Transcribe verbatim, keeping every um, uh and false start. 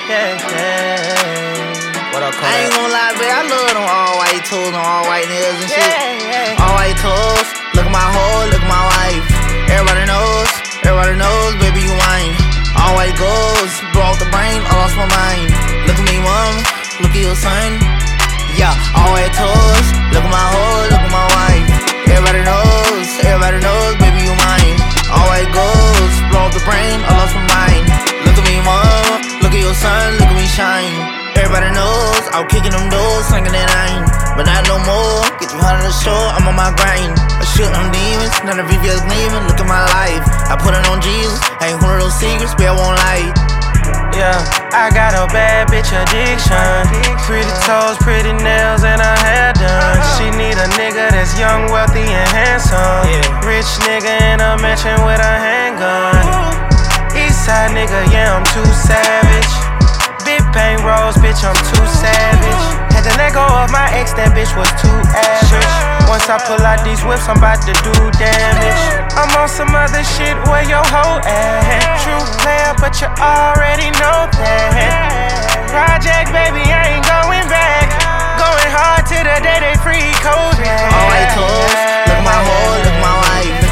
yeah, yeah. What up, Kodak? I ain't gon' lie, babe, I love them all white toes and all white nails and shit. Yeah, yeah. All white toes, look at my hoe, look at my wife. Everybody knows, everybody knows, baby, you wine. All white goals, broke the brain, I lost my mind. Look at me, mom, look at your son. Yeah, all white toes, look at my hoe, look at my wife. Everybody knows, everybody knows, baby, you mine. All white goals, broke the brain, I lost my mind. Look at me, mom, look at your son, look at me shine. Everybody knows, I'm kicking them doors, slinging that iron. But not no more, get you out of the show, I'm on my grind. I shoot them demons, none of V V S leaving, look at my life. I put it on Jesus, ain't one of those secrets, but I won't lie. Yeah, I got a bad bitch addiction. Pretty toes, pretty nails, and her hair done. She need a nigga that's young, wealthy, and handsome. Rich nigga in a mansion with a handgun. Eastside nigga, yeah, I'm too savage. Big paint rolls, bitch, I'm too savage. Had to let go of my ex, that bitch was too average. Once I pull out these whips, I'm about to do damage. I'm on some other shit where your hoe at. True player, but you already know that. Project, baby, I ain't going back. Going hard till the day they free COVID. All white toes, look at my hoe, look at my wife.